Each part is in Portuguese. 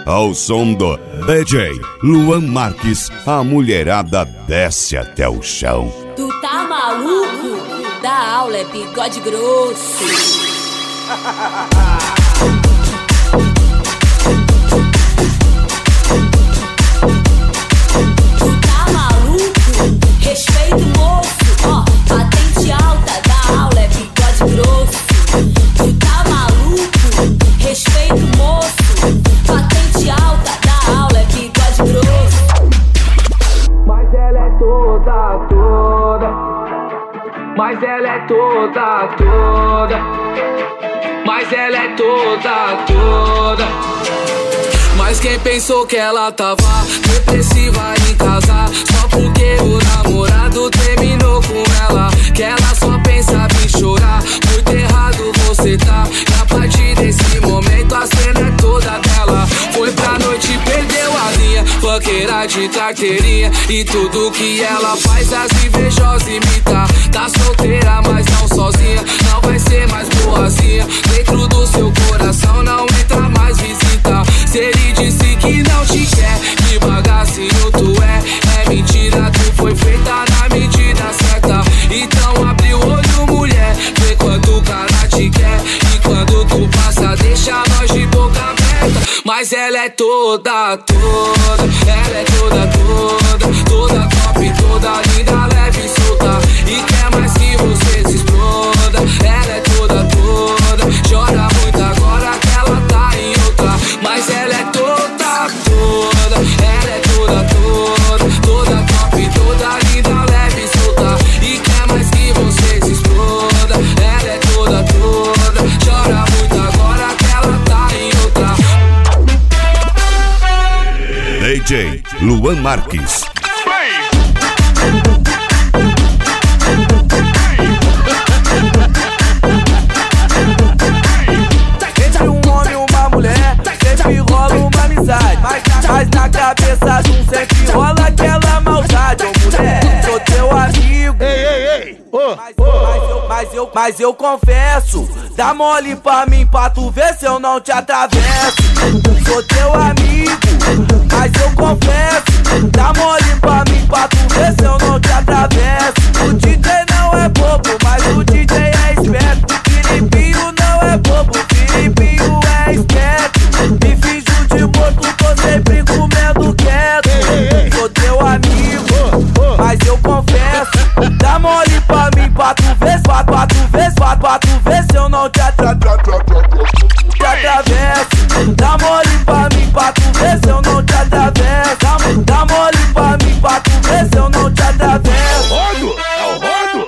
ao som do DJ Luan Marques, a mulherada desce até o chão. Tu tá maluco? Da aula é bigode grosso. Tu tá maluco? Respeito moço, ó, patente alta. Da aula é bigode grosso. Tu tá maluco? Respeito moço, patente alta. Da aula é bigode grosso. Mas ela é toda. Mas ela é toda. Mas ela é toda. Mas quem pensou que ela tava depressiva em casa só porque o namorado terminou com ela? Que ela só pensava em chorar, muito errado você tá. E a partir desse momento a cena é toda dela. Foi pra noite e perdeu a linha, funkeira de carteirinha. E tudo que ela faz as invejosas imita. Tá solteira mas não sozinha, não vai ser mais boazinha. Dentro do seu coração não entra mais visita. Se ele disse que não te quer, que bagacinho tu é mentira, tu foi feita na medida certa. Então abre o olho, mulher, vê quanto o cara te quer. E quando tu passa, deixa nós de boca aberta. Mas ela é toda. Ela é toda top, toda linda, leve e solta. E quer mais que você se exploda. Ela é toda, chora muito agora que ela tá em outra. Mas ela é toda. Ela é toda top, toda linda, leve e solta. E quer mais que você se exploda. Ela é toda, chora muito agora que ela tá em outra. DJ Luan Marques. Entre um homem e uma mulher sempre rola uma amizade, mas na cabeça de um sempre rola aquela maldade. Ô mulher, sou teu amigo. Mas eu confesso, dá mole pra mim pra tu ver se eu não te atravesso. Sou teu amigo, mas eu confesso, dá mole pra mim pra tu ver se eu não te atravesso. O DJ não é bobo, mas o DJ é esperto. Filipinho não é bobo, Filipinho é esperto. Me finjo de morto, tô sempre comendo quieto. Sou teu amigo, mas eu confesso, dá mole pra mim pra tu ver, pra tu ver se eu não te atravesso. Dá mole pra mim pra tu ver se eu não te atravesso. Dá mole pra mim pra tu ver se eu não te atravesso. É o rodo.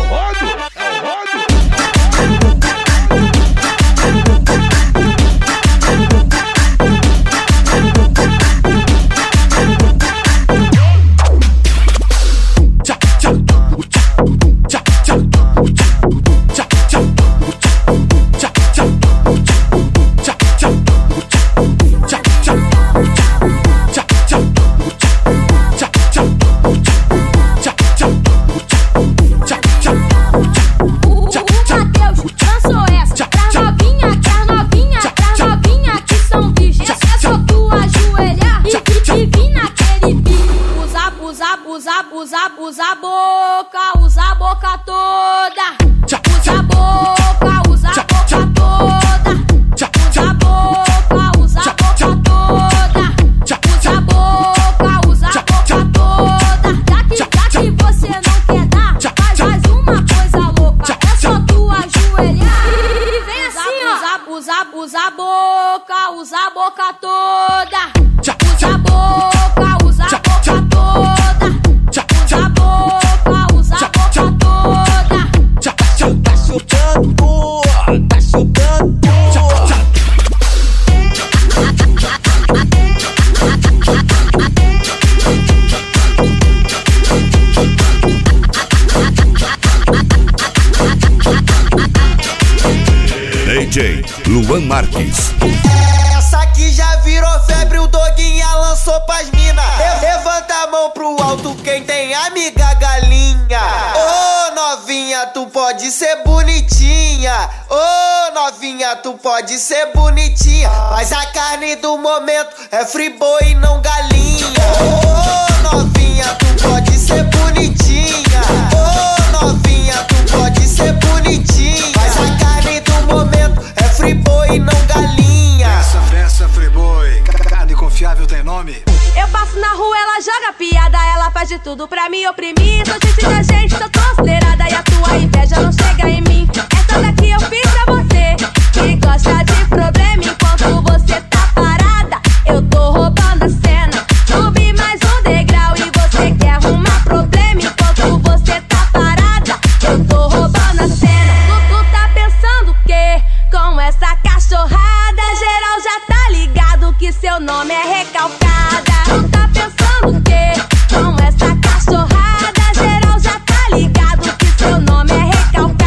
Usa a boca, usa a boca toda. Usa a boca, usa a boca toda. Usa a boca, usa a boca toda. Usa a boca, usa a boca toda. Já que você não quer dar, faz uma coisa louca. É só tu ajoelhar e vem assim, ó. Usa a boca, usa a boca toda. Usa a boca, usa a boca toda. Usa a boca, usa a boca toda. Tá chutando, tá chutando. DJ Luan Marques. Essa aqui já virou febre, o Doguinha lançou pras mina. Levanta a mão pro alto quem tem amiga galinha. Ô novinha, tu pode ser bonitinha. Ô novinha, tu pode ser bonitinha, mas a carne carne do momento é friboi e não galinha. Oh, novinha, tu pode ser bonitinha. Oh, novinha, tu pode ser bonitinha. Mas a carne do momento é friboi e não galinha. Essa friboi, carne confiável tem nome? Eu passo na rua, ela joga piada, ela faz de tudo pra me oprimir. Sou gente da gente, sou considerada e a tua inveja não chega em mim. Essa daqui eu fiz pra você, que gosta de problema enquanto você tá parada. Eu tô roubando a cena, subi mais um degrau e você quer arrumar problema enquanto você tá parada. Eu tô roubando a cena. Tu tá pensando o quê? Com essa cachorrada, geral já tá ligado que seu nome é recalcada. Tu tá pensando o quê? Com essa cachorrada, geral já tá ligado que seu nome é recalcada.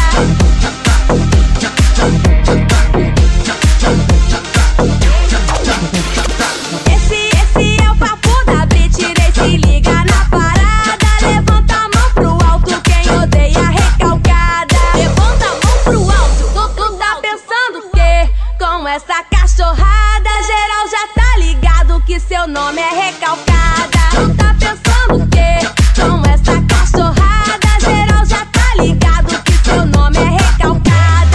Esse é o papo da Britney, se liga na parada. Levanta a mão pro alto quem odeia recalcada. Levanta a mão pro alto. Tu tá pensando o quê? Com essa cachorrada, geral já tá ligado que seu nome é recalcada. Tu tá pensando o quê? Com essa cachorrada, geral já tá ligado que seu nome é recalcada.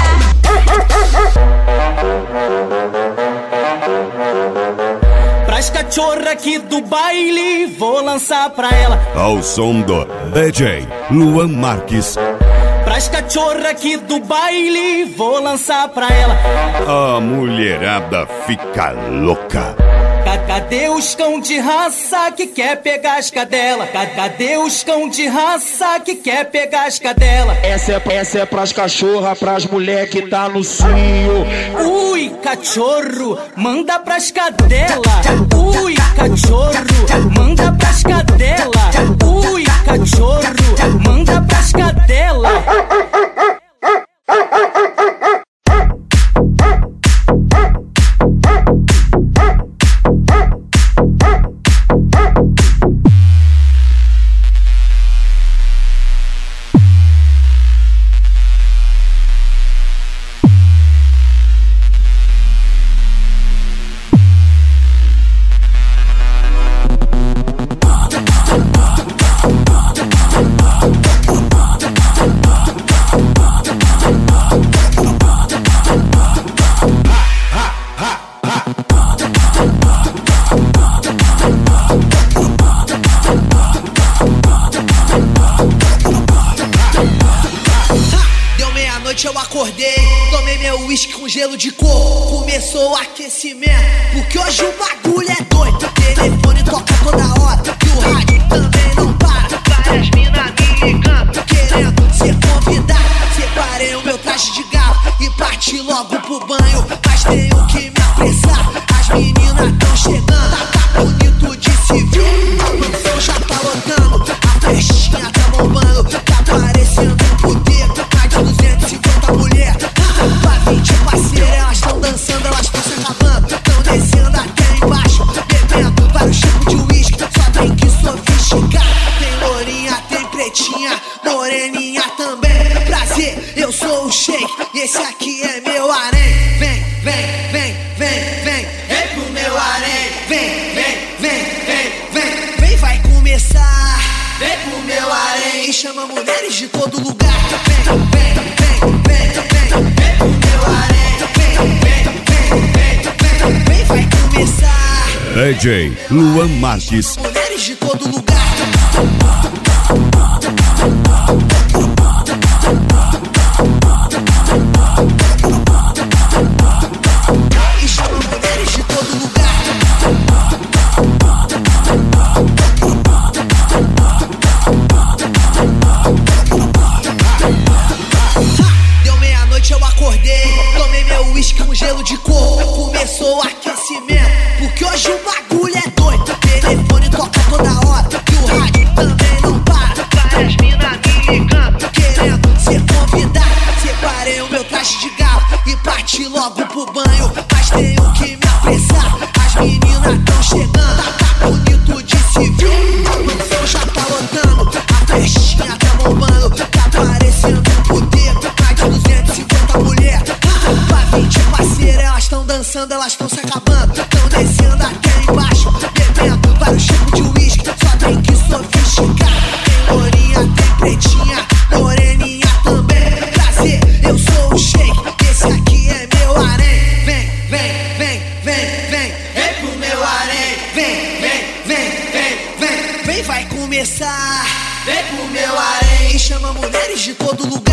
Pras cachorra aqui do baile, vou lançar pra ela. Ao som do DJ Luan Marques, Pras cachorra aqui do baile, vou lançar pra ela. a mulherada fica louca. Cadê os cão de raça que quer pegar as cadela? Cadê os cão de raça que quer pegar as cadela? Essa é pras cachorra, pras mulher que tá no cio. Ui, cachorro, manda pras cadela. Ui, cachorro, manda pras cadela. Ui, cachorro, manda pras cadela. Eu acordei, tomei meu uísque com gelo de coco. Começou o aquecimento, porque hoje o bagulho é doido. O telefone toca toda hora e o rádio também não para. Várias minas me ligando, querendo ser convidada. Separei o meu traje de galo e parti logo pro banho. Mas tenho que me apressar, as meninas tão chegando. Tá bonito de se ver, a mansão já tá lotando. A festinha tá bombando, tá parecendo um puteiro. Mais de 250 mulher, pra 20 parceiras. Elas tão dançando, elas tão se acabando. Tão descendo até embaixo, bebendo vários tipos de uísque. Só tem que sofisticado. Tem lourinha, tem pretinha, moreninha também. Prazer, eu sou o Shake, esse aqui é meu harém. Vem, vem, vem, vem, vem, vem pro meu harém. Vem, vem, vem, vem, vem, vem, vai começar. Vem pro meu harém e chama mulheres de todo lugar. Vem, vem, vem, vem, vem, vem pro meu harém. Vem, vem, vem, vem, vem, vem, vai começar. DJ Luan Marques, Mulheres de todo lugar. E chama mulheres de todo lugar. Deu meia-noite, eu acordei, tomei meu uísque com gelo de coco. Começou o aquecimento, porque hoje o bagulho é doido. O telefone toca toda hora e o rádio também não para. Várias minas me ligando, querendo ser convidada. Separei o meu traje de galo e parti logo pro banho. Mas tenho que me apressar, as meninas tão chegando. Tá bonito de se ver, a mansão já tá lotando. A festinha tá bombando, tá parecendo um puteiro. Mais de 250 mulher, pra 20 parceiras. Elas tão dançando, elas elas estão se acabando. Tão descendo aqui embaixo, bebendo vários tipos de uísque. Só tem que sofisticar. Tem lourinha, tem pretinha, moreninha também. Prazer, eu sou o Shake, esse aqui é meu harém. Vem, vem, vem, vem, vem, vem pro meu harém. Vem, vem, vem, vem, vem, vem, vai começar. Vem pro meu harém. Chama mulheres de todo lugar.